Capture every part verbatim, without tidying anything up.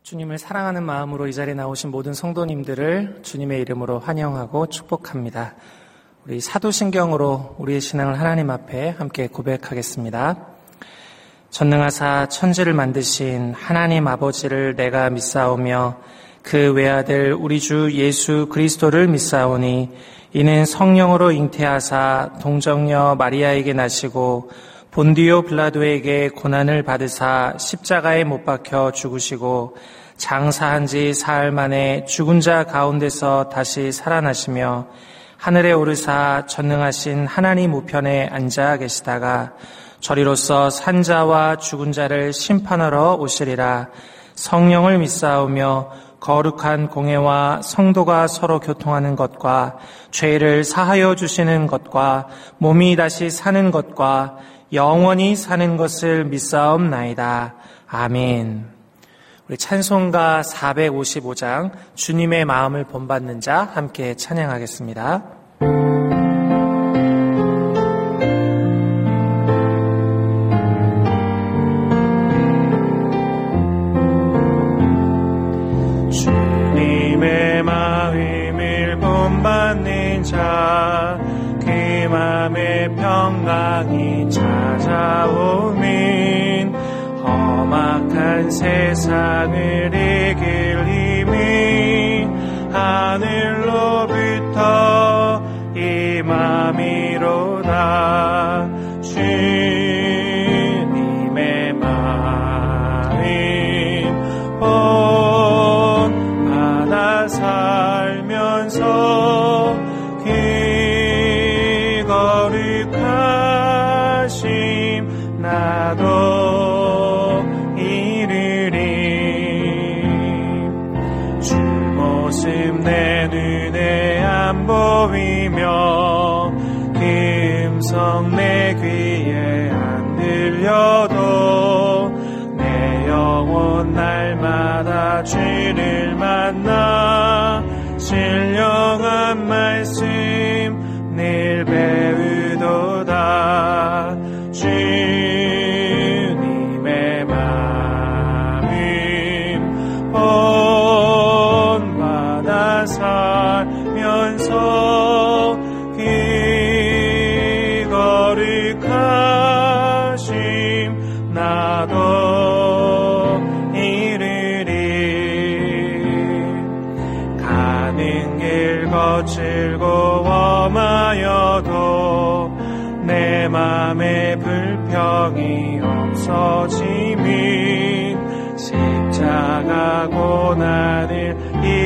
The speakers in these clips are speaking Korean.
주님을 사랑하는 마음으로 이 자리에 나오신 모든 성도님들을 주님의 이름으로 환영하고 축복합니다. 우리 사도신경으로 우리의 신앙을 하나님 앞에 함께 고백하겠습니다. 전능하사 천지를 만드신 하나님 아버지를 내가 믿사오며 그 외아들 우리 주 예수 그리스도를 믿사오니 이는 성령으로 잉태하사 동정녀 마리아에게 나시고 본디오 빌라도에게 고난을 받으사 십자가에 못 박혀 죽으시고 장사한 지 사흘 만에 죽은 자 가운데서 다시 살아나시며 하늘에 오르사 전능하신 하나님 우편에 앉아 계시다가 저리로서 산자와 죽은 자를 심판하러 오시리라. 성령을 믿사오며 거룩한 공회와 성도가 서로 교통하는 것과 죄를 사하여 주시는 것과 몸이 다시 사는 것과 영원히 사는 것을 믿사옵나이다. 아멘. 우리 찬송가 사백오십오 장 주님의 마음을 본받는 자 함께 찬양하겠습니다. 주님의 마음을 본받는 자 그 맘에 평강이 찾아오면 험악한 세상을 이길 힘이 하늘로부터 임함이로다. 주님의 마음 본받아 살면서 거룩하심 나도 이르리. 주 모습 내 눈에 안 보이며 그 음성 내 귀에 안 들려도 내 영혼 날마다 주를 만나 신령한 말씀 늘 배우도다. 주님의 마음 본받아 살면서 그 거룩하심 나도 이르리. 가는 길 거칠고 험하여도 내 맘에 불평이 없어지민 십자가 고난을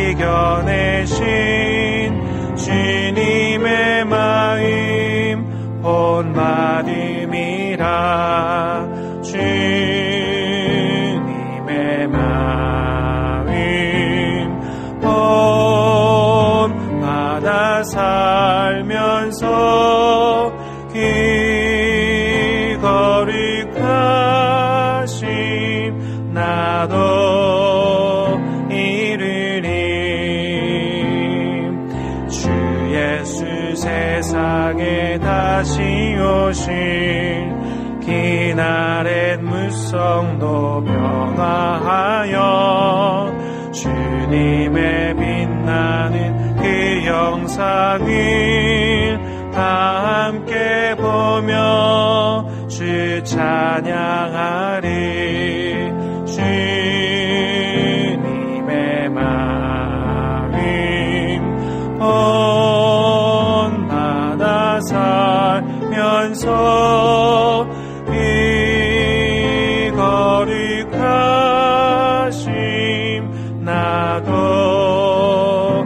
이겨내신 주님의 마음 본받음이라. 주님의 마음 본받아 살면서 그 거룩하심 나도 이르리. 주 예수 세상에 다시 오실 그날엔 무성도 변화하여 주님의 빛나는 그 영상을 다 함께 보며 주 찬양하리. 주님의 마음 본받아 살면서 그 거룩하심 나도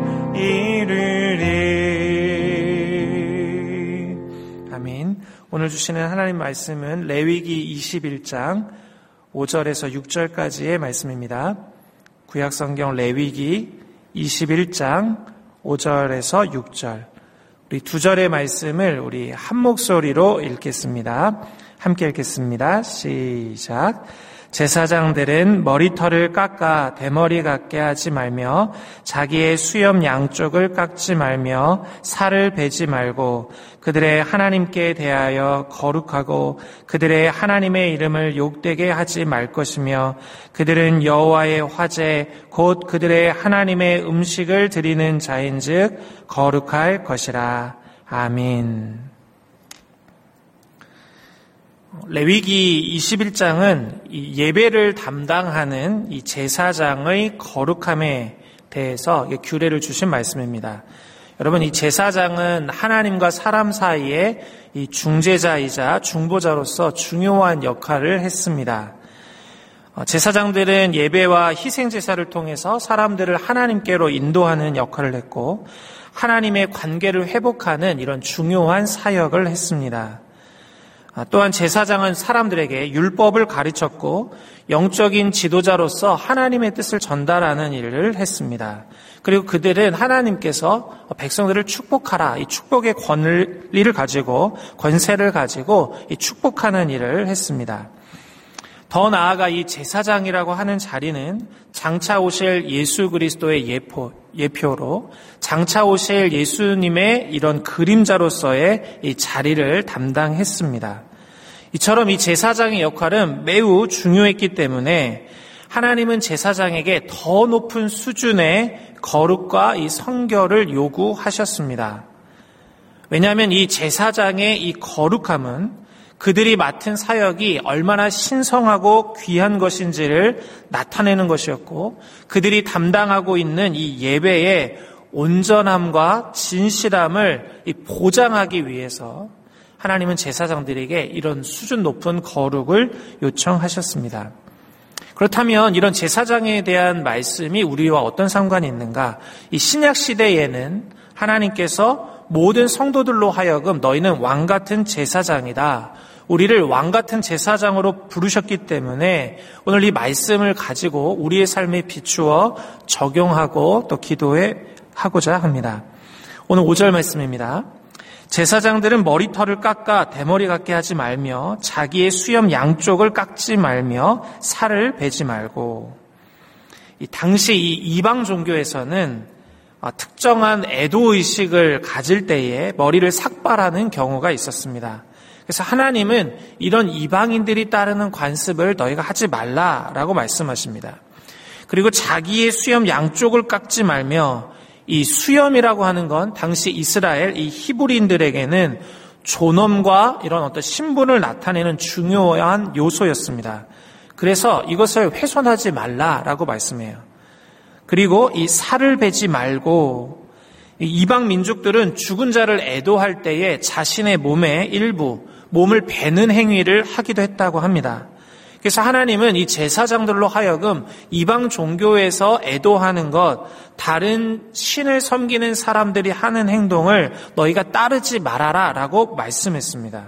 이르리. 아멘. 오늘 주시는 하나님 말씀은 레위기 이십일 장 오 절에서 육 절까지의 말씀입니다. 구약성경 레위기 이십일 장 오 절에서 육 절. 우리 두 절의 말씀을 우리 한 목소리로 읽겠습니다. 함께 읽겠습니다. 시작. 제사장들은 머리털을 깎아 대머리 같게 하지 말며 자기의 수염 양쪽을 깎지 말며 살을 베지 말고 그들의 하나님께 대하여 거룩하고 그들의 하나님의 이름을 욕되게 하지 말 것이며 그들은 여호와의 화제 곧 그들의 하나님의 음식을 드리는 자인즉 거룩할 것이라. 아멘. 레위기 이십일 장은 이 예배를 담당하는 이 제사장의 거룩함에 대해서 규례를 주신 말씀입니다. 여러분, 이 제사장은 하나님과 사람 사이에 이 중재자이자 중보자로서 중요한 역할을 했습니다. 제사장들은 예배와 희생제사를 통해서 사람들을 하나님께로 인도하는 역할을 했고 하나님의 관계를 회복하는 이런 중요한 사역을 했습니다. 또한 제사장은 사람들에게 율법을 가르쳤고 영적인 지도자로서 하나님의 뜻을 전달하는 일을 했습니다. 그리고 그들은 하나님께서 백성들을 축복하라, 이 축복의 권리를 가지고 권세를 가지고 이 축복하는 일을 했습니다. 더 나아가 이 제사장이라고 하는 자리는 장차 오실 예수 그리스도의 예포, 예표로 장차 오실 예수님의 이런 그림자로서의 이 자리를 담당했습니다. 이처럼 이 제사장의 역할은 매우 중요했기 때문에 하나님은 제사장에게 더 높은 수준의 거룩과 이 성결을 요구하셨습니다. 왜냐하면 이 제사장의 이 거룩함은 그들이 맡은 사역이 얼마나 신성하고 귀한 것인지를 나타내는 것이었고 그들이 담당하고 있는 이 예배의 온전함과 진실함을 보장하기 위해서 하나님은 제사장들에게 이런 수준 높은 거룩을 요청하셨습니다. 그렇다면 이런 제사장에 대한 말씀이 우리와 어떤 상관이 있는가? 이 신약 시대에는 하나님께서 모든 성도들로 하여금 너희는 왕같은 제사장이다. 우리를 왕같은 제사장으로 부르셨기 때문에 오늘 이 말씀을 가지고 우리의 삶에 비추어 적용하고 또 기도해 하고자 합니다. 오늘 오 절 말씀입니다. 제사장들은 머리털을 깎아 대머리 같게 하지 말며 자기의 수염 양쪽을 깎지 말며 살을 베지 말고. 이 당시 이 이방 종교에서는 특정한 애도의식을 가질 때에 머리를 삭발하는 경우가 있었습니다. 그래서 하나님은 이런 이방인들이 따르는 관습을 너희가 하지 말라라고 말씀하십니다. 그리고 자기의 수염 양쪽을 깎지 말며 이 수염이라고 하는 건 당시 이스라엘 이 히브리인들에게는 존엄과 이런 어떤 신분을 나타내는 중요한 요소였습니다. 그래서 이것을 훼손하지 말라라고 말씀해요. 그리고 이 살을 베지 말고 이방 민족들은 죽은 자를 애도할 때에 자신의 몸의 일부, 몸을 베는 행위를 하기도 했다고 합니다. 그래서 하나님은 이 제사장들로 하여금 이방 종교에서 애도하는 것, 다른 신을 섬기는 사람들이 하는 행동을 너희가 따르지 말아라 라고 말씀했습니다.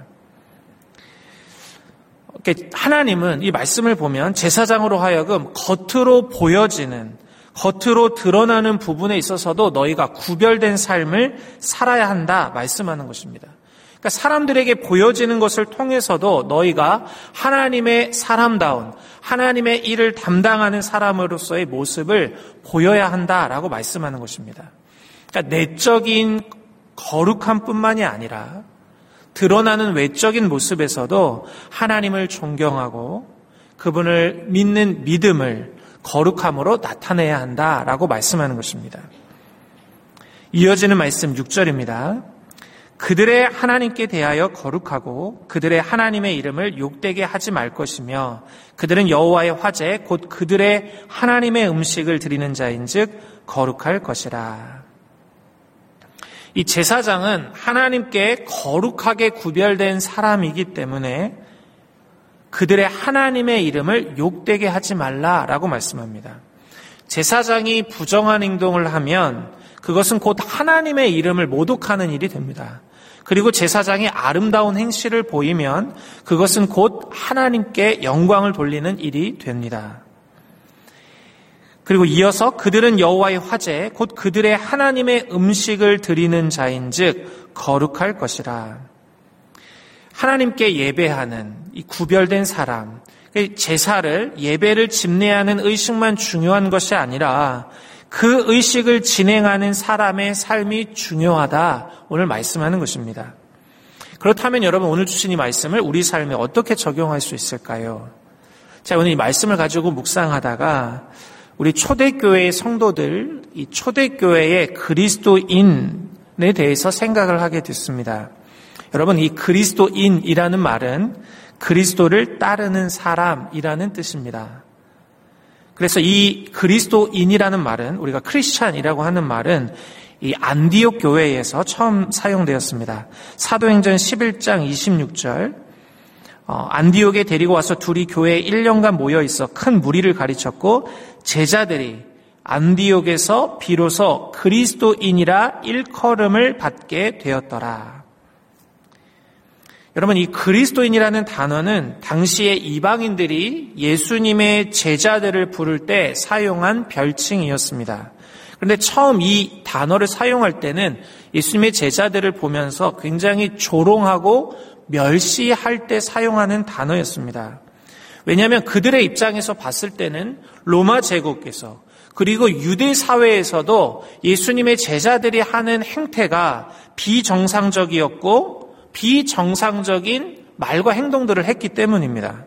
하나님은 이 말씀을 보면 제사장으로 하여금 겉으로 보여지는, 겉으로 드러나는 부분에 있어서도 너희가 구별된 삶을 살아야 한다 말씀하는 것입니다. 그러니까 사람들에게 보여지는 것을 통해서도 너희가 하나님의 사람다운 하나님의 일을 담당하는 사람으로서의 모습을 보여야 한다라고 말씀하는 것입니다. 그러니까 내적인 거룩함뿐만이 아니라 드러나는 외적인 모습에서도 하나님을 존경하고 그분을 믿는 믿음을 거룩함으로 나타내야 한다라고 말씀하는 것입니다. 이어지는 말씀 육 절입니다. 그들의 하나님께 대하여 거룩하고 그들의 하나님의 이름을 욕되게 하지 말 것이며 그들은 여호와의 화제 곧 그들의 하나님의 음식을 드리는 자인즉 거룩할 것이라. 이 제사장은 하나님께 거룩하게 구별된 사람이기 때문에 그들의 하나님의 이름을 욕되게 하지 말라라고 말씀합니다. 제사장이 부정한 행동을 하면 그것은 곧 하나님의 이름을 모독하는 일이 됩니다. 그리고 제사장이 아름다운 행실을 보이면 그것은 곧 하나님께 영광을 돌리는 일이 됩니다. 그리고 이어서 그들은 여호와의 화제 곧 그들의 하나님의 음식을 드리는 자인즉 거룩할 것이라. 하나님께 예배하는 이 구별된 사람, 제사를, 예배를 집례하는 의식만 중요한 것이 아니라 그 의식을 진행하는 사람의 삶이 중요하다, 오늘 말씀하는 것입니다. 그렇다면 여러분, 오늘 주신 이 말씀을 우리 삶에 어떻게 적용할 수 있을까요? 자, 오늘 이 말씀을 가지고 묵상하다가 우리 초대교회의 성도들, 이 초대교회의 그리스도인에 대해서 생각을 하게 됐습니다. 여러분, 이 그리스도인이라는 말은 그리스도를 따르는 사람이라는 뜻입니다. 그래서 이 그리스도인이라는 말은, 우리가 크리스찬이라고 하는 말은 이 안디옥 교회에서 처음 사용되었습니다. 사도행전 십일 장 이십육 절, 어, 안디옥에 데리고 와서 둘이 교회에 일 년간 모여 있어 큰 무리를 가르쳤고 제자들이 안디옥에서 비로소 그리스도인이라 일컬음을 받게 되었더라. 여러분, 이 그리스도인이라는 단어는 당시에 이방인들이 예수님의 제자들을 부를 때 사용한 별칭이었습니다. 그런데 처음 이 단어를 사용할 때는 예수님의 제자들을 보면서 굉장히 조롱하고 멸시할 때 사용하는 단어였습니다. 왜냐하면 그들의 입장에서 봤을 때는 로마 제국에서, 그리고 유대 사회에서도 예수님의 제자들이 하는 행태가 비정상적이었고 비정상적인 말과 행동들을 했기 때문입니다.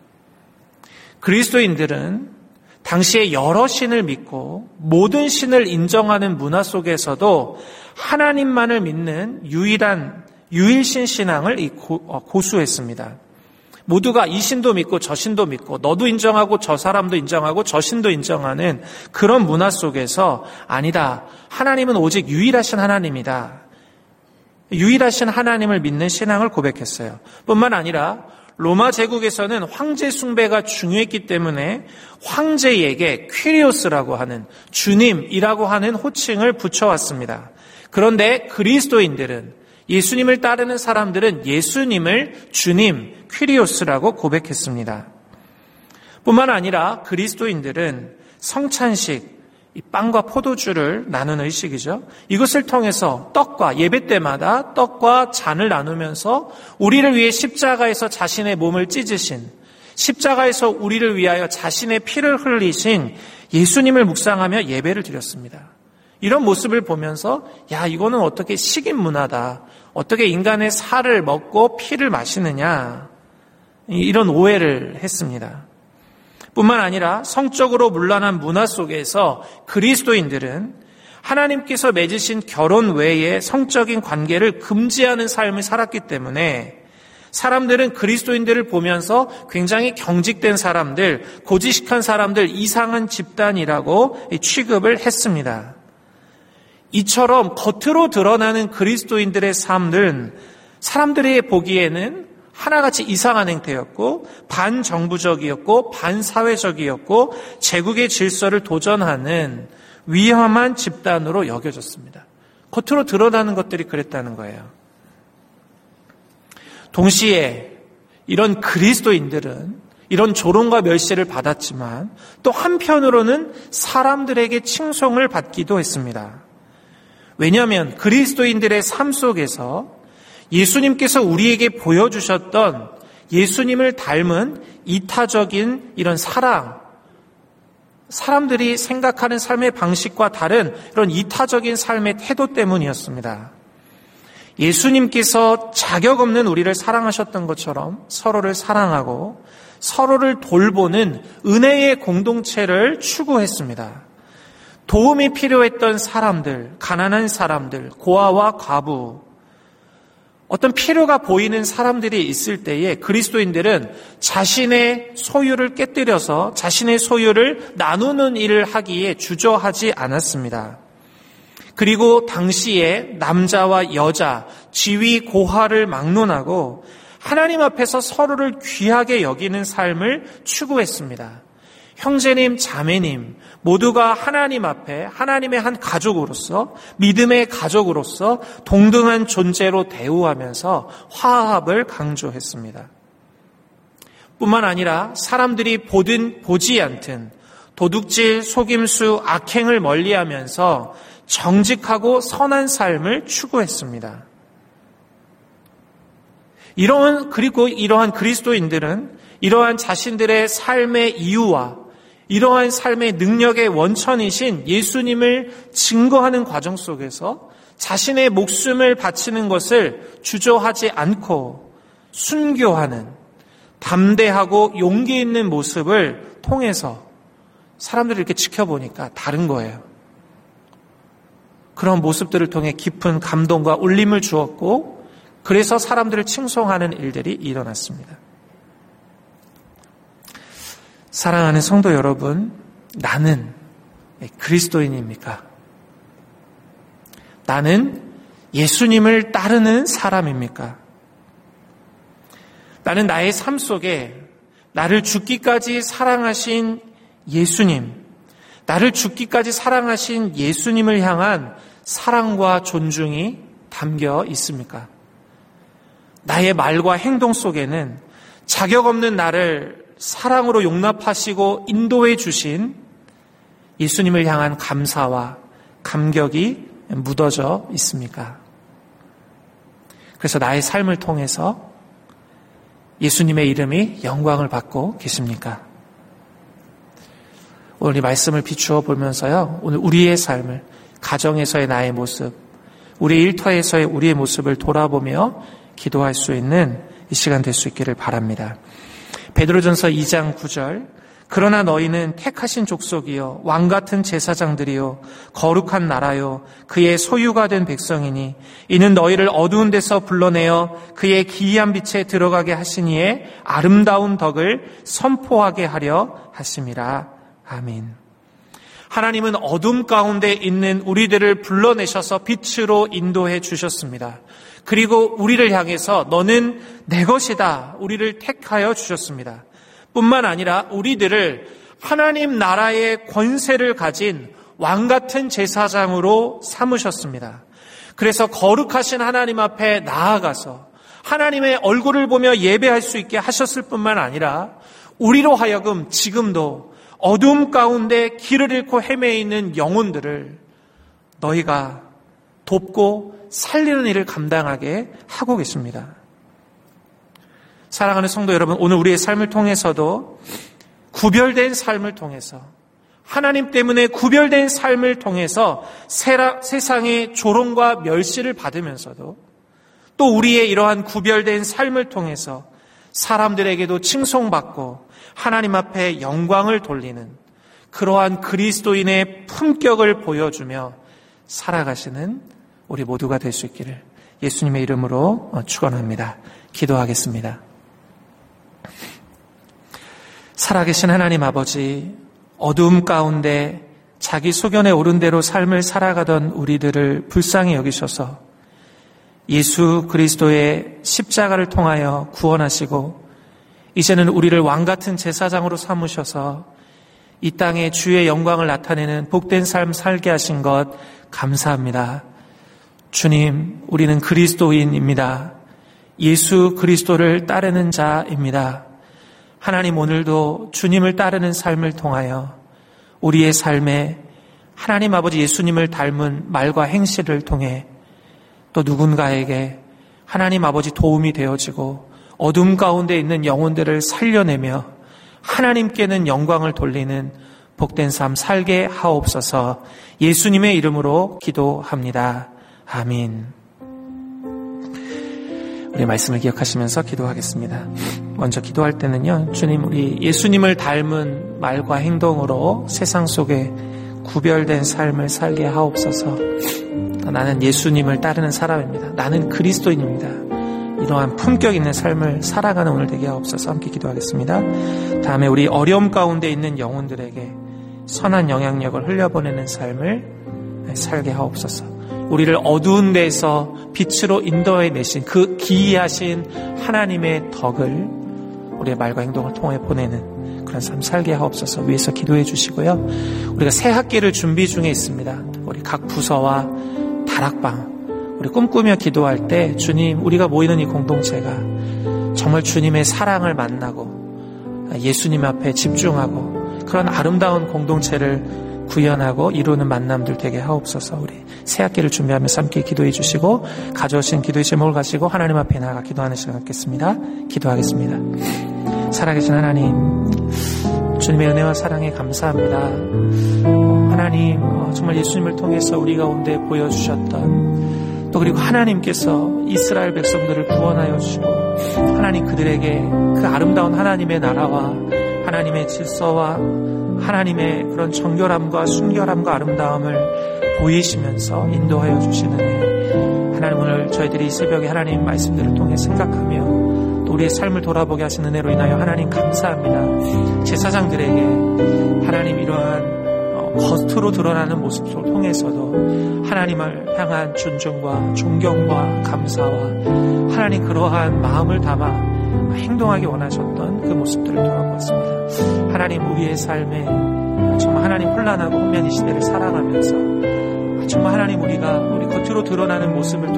그리스도인들은 당시에 여러 신을 믿고 모든 신을 인정하는 문화 속에서도 하나님만을 믿는 유일한 유일신 신앙을 고수했습니다. 모두가 이 신도 믿고 저 신도 믿고 너도 인정하고 저 사람도 인정하고 저 신도 인정하는 그런 문화 속에서, 아니다, 하나님은 오직 유일하신 하나님이다, 유일하신 하나님을 믿는 신앙을 고백했어요. 뿐만 아니라 로마 제국에서는 황제 숭배가 중요했기 때문에 황제에게 퀴리오스라고 하는, 주님이라고 하는 호칭을 붙여왔습니다. 그런데 그리스도인들은, 예수님을 따르는 사람들은 예수님을 주님, 퀴리오스라고 고백했습니다. 뿐만 아니라 그리스도인들은 성찬식, 이 빵과 포도주를 나누는 의식이죠. 이것을 통해서 떡과, 예배 때마다 떡과 잔을 나누면서 우리를 위해 십자가에서 자신의 몸을 찢으신, 십자가에서 우리를 위하여 자신의 피를 흘리신 예수님을 묵상하며 예배를 드렸습니다. 이런 모습을 보면서, 야, 이거는 어떻게 식인 문화다, 어떻게 인간의 살을 먹고 피를 마시느냐, 이런 오해를 했습니다. 뿐만 아니라 성적으로 문란한 문화 속에서 그리스도인들은 하나님께서 맺으신 결혼 외에 성적인 관계를 금지하는 삶을 살았기 때문에 사람들은 그리스도인들을 보면서 굉장히 경직된 사람들, 고지식한 사람들, 이상한 집단이라고 취급을 했습니다. 이처럼 겉으로 드러나는 그리스도인들의 삶은 사람들이 보기에는 하나같이 이상한 행태였고 반정부적이었고 반사회적이었고 제국의 질서를 도전하는 위험한 집단으로 여겨졌습니다. 겉으로 드러나는 것들이 그랬다는 거예요. 동시에 이런 그리스도인들은 이런 조롱과 멸시를 받았지만 또 한편으로는 사람들에게 칭송을 받기도 했습니다. 왜냐하면 그리스도인들의 삶 속에서 예수님께서 우리에게 보여주셨던 예수님을 닮은 이타적인 이런 사랑, 사람들이 생각하는 삶의 방식과 다른 이런 이타적인 삶의 태도 때문이었습니다. 예수님께서 자격 없는 우리를 사랑하셨던 것처럼 서로를 사랑하고 서로를 돌보는 은혜의 공동체를 추구했습니다. 도움이 필요했던 사람들, 가난한 사람들, 고아와 과부, 어떤 필요가 보이는 사람들이 있을 때에 그리스도인들은 자신의 소유를 깨뜨려서 자신의 소유를 나누는 일을 하기에 주저하지 않았습니다. 그리고 당시에 남자와 여자, 지위, 고하를 막론하고 하나님 앞에서 서로를 귀하게 여기는 삶을 추구했습니다. 형제님, 자매님 모두가 하나님 앞에 하나님의 한 가족으로서, 믿음의 가족으로서 동등한 존재로 대우하면서 화합을 강조했습니다. 뿐만 아니라 사람들이 보든 보지 않든 도둑질, 속임수, 악행을 멀리하면서 정직하고 선한 삶을 추구했습니다. 이러한, 그리고 이러한 그리스도인들은 이러한 자신들의 삶의 이유와 이러한 삶의 능력의 원천이신 예수님을 증거하는 과정 속에서 자신의 목숨을 바치는 것을 주저하지 않고 순교하는 담대하고 용기 있는 모습을 통해서 사람들이 이렇게 지켜보니까 다른 거예요. 그런 모습들을 통해 깊은 감동과 울림을 주었고 그래서 사람들을 칭송하는 일들이 일어났습니다. 사랑하는 성도 여러분, 나는 그리스도인입니까? 나는 예수님을 따르는 사람입니까? 나는 나의 삶 속에 나를 죽기까지 사랑하신 예수님, 나를 죽기까지 사랑하신 예수님을 향한 사랑과 존중이 담겨 있습니까? 나의 말과 행동 속에는 자격 없는 나를 사랑으로 용납하시고 인도해 주신 예수님을 향한 감사와 감격이 묻어져 있습니까? 그래서 나의 삶을 통해서 예수님의 이름이 영광을 받고 계십니까? 오늘 이 말씀을 비추어 보면서요, 오늘 우리의 삶을, 가정에서의 나의 모습, 우리 일터에서의 우리의 모습을 돌아보며 기도할 수 있는 이 시간 될 수 있기를 바랍니다. 베드로전서 이 장 구 절, 그러나 너희는 택하신 족속이요 왕 같은 제사장들이요 거룩한 나라요 그의 소유가 된 백성이니 이는 너희를 어두운 데서 불러내어 그의 기이한 빛에 들어가게 하시니에 아름다운 덕을 선포하게 하려 하심이라. 아멘. 하나님은 어둠 가운데 있는 우리들을 불러내셔서 빛으로 인도해 주셨습니다. 그리고 우리를 향해서 너는 내 것이다, 우리를 택하여 주셨습니다. 뿐만 아니라 우리들을 하나님 나라의 권세를 가진 왕 같은 제사장으로 삼으셨습니다. 그래서 거룩하신 하나님 앞에 나아가서 하나님의 얼굴을 보며 예배할 수 있게 하셨을 뿐만 아니라 우리로 하여금 지금도 어둠 가운데 길을 잃고 헤매 있는 영혼들을 너희가 돕고 살리는 일을 감당하게 하고 계십니다. 사랑하는 성도 여러분, 오늘 우리의 삶을 통해서도 구별된 삶을 통해서, 하나님 때문에 구별된 삶을 통해서 세상의 조롱과 멸시를 받으면서도 또 우리의 이러한 구별된 삶을 통해서 사람들에게도 칭송받고 하나님 앞에 영광을 돌리는 그러한 그리스도인의 품격을 보여주며 살아가시는 우리 모두가 될 수 있기를 예수님의 이름으로 축원합니다. 기도하겠습니다. 살아계신 하나님 아버지, 어두움 가운데 자기 소견에 오른 대로 삶을 살아가던 우리들을 불쌍히 여기셔서 예수 그리스도의 십자가를 통하여 구원하시고 이제는 우리를 왕같은 제사장으로 삼으셔서 이 땅에 주의 영광을 나타내는 복된 삶 살게 하신 것 감사합니다. 주님, 우리는 그리스도인입니다. 예수 그리스도를 따르는 자입니다. 하나님, 오늘도 주님을 따르는 삶을 통하여 우리의 삶에 하나님 아버지 예수님을 닮은 말과 행실을 통해 또 누군가에게 하나님 아버지 도움이 되어지고 어둠 가운데 있는 영혼들을 살려내며 하나님께는 영광을 돌리는 복된 삶 살게 하옵소서. 예수님의 이름으로 기도합니다. 아멘. 우리 말씀을 기억하시면서 기도하겠습니다. 먼저 기도할 때는요, 주님, 우리 예수님을 닮은 말과 행동으로 세상 속에 구별된 삶을 살게 하옵소서. 나는 예수님을 따르는 사람입니다. 나는 그리스도인입니다. 이러한 품격 있는 삶을 살아가는 오늘 되게 하옵소서. 함께 기도하겠습니다. 다음에 우리 어려움 가운데 있는 영혼들에게 선한 영향력을 흘려보내는 삶을 살게 하옵소서. 우리를 어두운 데에서 빛으로 인도해 내신 그 기이하신 하나님의 덕을 우리의 말과 행동을 통해 보내는 그런 삶 살게 하옵소서. 위에서 기도해 주시고요. 우리가 새 학기를 준비 중에 있습니다. 우리 각 부서와 다락방, 우리 꿈꾸며 기도할 때 주님, 우리가 모이는 이 공동체가 정말 주님의 사랑을 만나고 예수님 앞에 집중하고 그런 아름다운 공동체를 구현하고 이루는 만남들 되게 하옵소서. 우리 새 학기를 준비하면서 함께 기도해 주시고 가져오신 기도의 제목을 가지고 하나님 앞에 나아가 기도하는 시간 갖겠습니다. 기도하겠습니다. 살아계신 하나님, 주님의 은혜와 사랑에 감사합니다. 하나님, 정말 예수님을 통해서 우리 가운데 보여주셨던, 또 그리고 하나님께서 이스라엘 백성들을 구원하여 주시고 하나님 그들에게 그 아름다운 하나님의 나라와 하나님의 질서와 하나님의 그런 정결함과 순결함과 아름다움을 보이시면서 인도하여 주시는 은혜, 하나님 오늘 저희들이 이 새벽에 하나님 말씀들을 통해 생각하며 또 우리의 삶을 돌아보게 하신 은혜로 인하여 하나님 감사합니다. 제사장들에게 하나님 이러한 겉으로 드러나는 모습을 통해서도 하나님을 향한 존중과 존경과 감사와 하나님 그러한 마음을 담아 행동하기 원하셨던 그 모습들을 돌아보았습니다. 하나님 우리의 삶에 정말 하나님 혼란하고 혼미한 이 시대를 살아가면서 정말 하나님 우리가 우리 겉으로 드러나는 모습을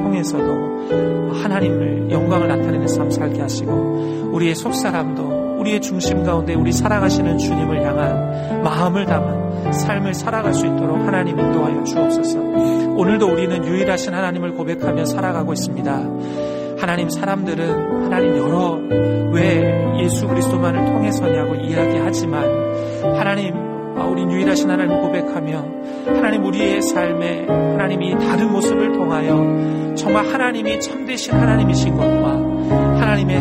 통해서도 하나님을 영광을 나타내는 삶 살게 하시고 우리의 속사람도 우리의 중심 가운데 우리 살아가시는 주님을 향한 마음을 담은 삶을 살아갈 수 있도록 하나님 인도하여 주옵소서. 오늘도 우리는 유일하신 하나님을 고백하며 살아가고 있습니다. 하나님 사람들은 하나님 여러 왜 예수 그리스도만을 통해서냐고 이야기하지만 하나님 우리 유일하신 하나님을 고백하며 하나님 우리의 삶에 하나님이 다른 모습을 통하여 정말 하나님이 참되신 하나님이신 것과 하나님의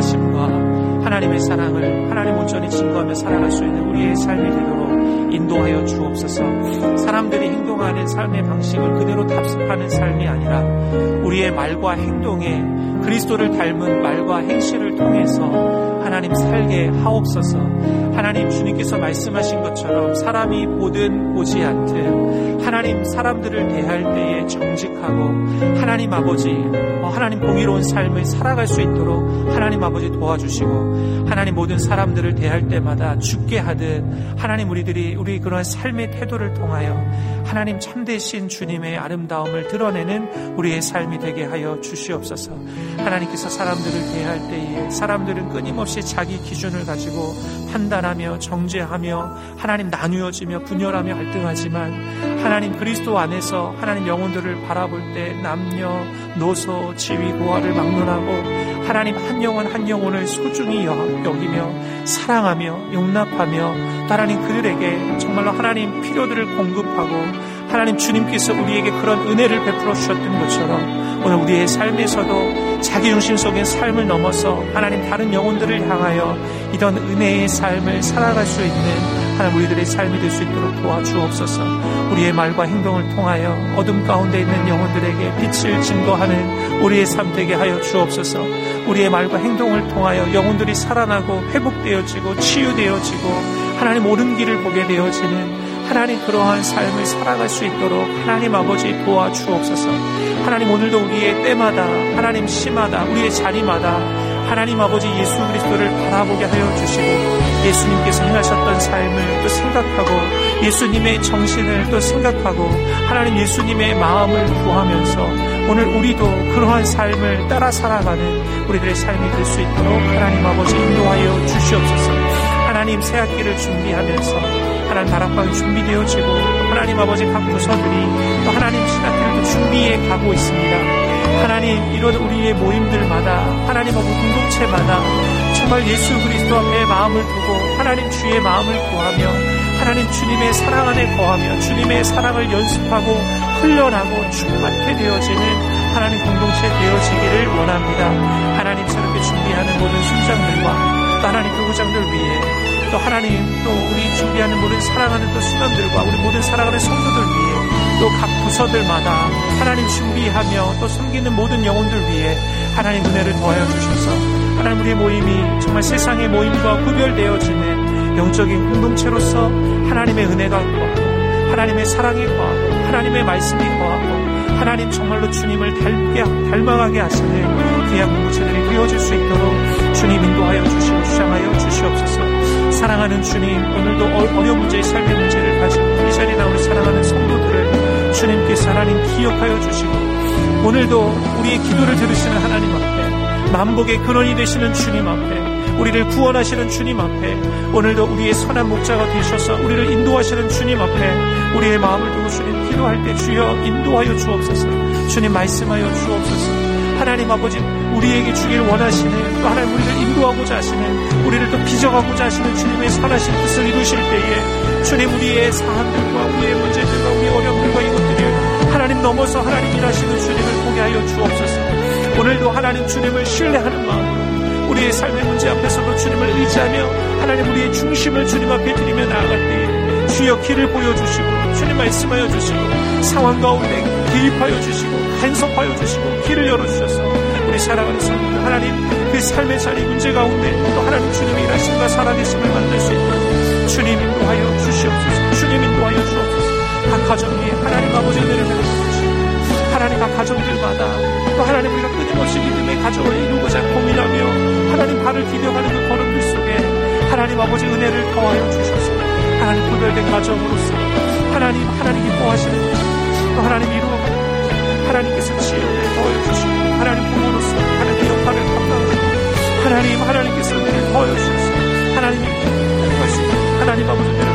선하심과 하나님의 사랑을 하나님 온전히 증거하며 살아갈 수 있는 우리의 삶이 되도록 인도하여 주옵소서. 사람들이 행동하는 삶의 방식을 그대로 답습하는 삶이 아니라 우리의 말과 행동에 그리스도를 닮은 말과 행실을 통해서 하나님 살게 하옵소서. 하나님 주님께서 말씀하신 것처럼 사람이 보든 보지 않든 하나님 사람들을 대할 때에 정직하고 하나님 아버지 하나님 공의로운 삶을 살아갈 수 있도록 하나님 아버지 도와주시고 하나님 모든 사람들을 대할 때마다 죽게 하듯 하나님 우리들이 우리 그러한 삶의 태도를 통하여 하나님 참되신 주님의 아름다움을 드러내는 우리의 삶이 되게 하여 주시옵소서. 하나님께서 사람들을 대할 때에 사람들은 끊임없이 자기 기준을 가지고 판단하며 정죄하며 하나님 나뉘어지며 분열하며 갈등하지만 하나님 그리스도 안에서 하나님 영혼들을 바라볼 때 남녀 노소 지위 고하를 막론하고 하나님 한 영혼 한 영혼을 소중히 여기며 사랑하며 용납하며 또 하나님 그들에게 정말로 하나님 필요들을 공급하고 하나님 주님께서 우리에게 그런 은혜를 베풀어 주셨던 것처럼 오늘 우리의 삶에서도 자기중심 속의 삶을 넘어서 하나님 다른 영혼들을 향하여 이런 은혜의 삶을 살아갈 수 있는 하나님 우리들의 삶이 될 수 있도록 도와주옵소서. 우리의 말과 행동을 통하여 어둠 가운데 있는 영혼들에게 빛을 증거하는 우리의 삶 되게 하여 주옵소서. 우리의 말과 행동을 통하여 영혼들이 살아나고 회복되어지고 치유되어지고 하나님 옳은 길을 보게 되어지는 하나님 그러한 삶을 살아갈 수 있도록 하나님 아버지 도와주옵소서. 하나님 오늘도 우리의 때마다 하나님 시마다 우리의 자리마다 하나님 아버지 예수 그리스도를 바라보게 하여 주시고 예수님께서 행하셨던 삶을 또 생각하고 예수님의 정신을 또 생각하고 하나님 예수님의 마음을 구하면서 오늘 우리도 그러한 삶을 따라 살아가는 우리들의 삶이 될 수 있도록 하나님 아버지 인도하여 주시옵소서. 하나님 새학기를 준비하면서 하나님 다락방이 준비되어지고 하나님 아버지 각 부서들이 또 하나님 신학기를 준비해 가고 있습니다. 하나님 이런 우리의 모임들마다 하나님 아버지 공동체마다 정말 예수 그리스도 앞에 마음을 두고 하나님 주의 마음을 구하며 하나님 주님의 사랑 안에 거하며 주님의 사랑을 연습하고 훈련하고 충만케 되어지는 하나님 공동체 되어지기를 원합니다. 하나님 새롭게 준비하는 모든 순장들과 또 하나님 교구장들 위해 또 하나님 또 우리 준비하는 모든 사랑하는 또 수단들과 우리 모든 사랑하는 성도들 위해 또 각 부서들마다 하나님 준비하며 또 섬기는 모든 영혼들 위해 하나님 은혜를 더하여 주셔서 하나님 우리의 모임이 정말 세상의 모임과 구별되어지는 영적인 공동체로서 하나님의 은혜가 거하고 하나님의 사랑이 거하고 하나님의 말씀이 거하고 하나님 정말로 주님을 닮게, 닮아가게 하시는 귀한 공동체들이 되어질 수 있도록 주님 인도하여 주시고 주장하여 주시옵소서. 사랑하는 주님, 오늘도 어려운 문제의 삶의 문제를 가지고 이 자리에 나오는 사랑하는 성도들을 주님께서 하나님 기억하여 주시고 오늘도 우리의 기도를 들으시는 하나님 앞에 만복의 근원이 되시는 주님 앞에 우리를 구원하시는 주님 앞에 오늘도 우리의 선한 목자가 되셔서 우리를 인도하시는 주님 앞에 우리의 마음을 두고 주님 기도할 때 주여 인도하여 주옵소서. 주님 말씀하여 주옵소서. 하나님 아버지 우리에게 주기를 원하시는, 또 하나님 우리를 인도하고자 하시는, 우리를 또 빚어가고자 하시는 주님의 선하신 뜻을 이루실 때에 주님 우리의 사항들과 우리의 문제들과 우리의 어려움들과 이것들을 하나님 넘어서 하나님 일하시는 주님을 보게 하여 주옵소서. 오늘도 하나님 주님을 신뢰하는 마음으로 우리의 삶의 문제 앞에서도 주님을 의지하며 하나님 우리의 중심을 주님 앞에 드리며 나아갈 때에 주여 길을 보여주시고 주님 말씀하여 주시고 상황 가운데 개입하여 주시고 간섭하여 주시고 길을 열어주셔서 우리 살아가는 성도 하나님 그 삶의 자리 문제 가운데 또 하나님 주님의 일하심과 살아계심을 만날 수 있도록 주님 인도하여 주시옵소서. 주님 인도하여 주옵소서. 각 가정에 하나님 아버지 은혜를 베풀어주시고 하나님 각 가정들마다 또 하나님 우리가 끊임없이 믿음의 가정을 이루고자 고민하며 하나님 발을 디뎌가는 그 걸음들 속에 하나님 아버지 은혜를 더하여 주셔서 하나님 구별된 가정으로서 하나님 하나님 기뻐하시는 또 하나님 이루어가는 하나님께서 지혜를 더하여 주시고 하나님 부모로서 하나님의 역할을 감당하고 하나님 하나님께서 은혜를 더하여 주셔서 하나님이 기뻐할 수 있는 하나님 아버지 은혜를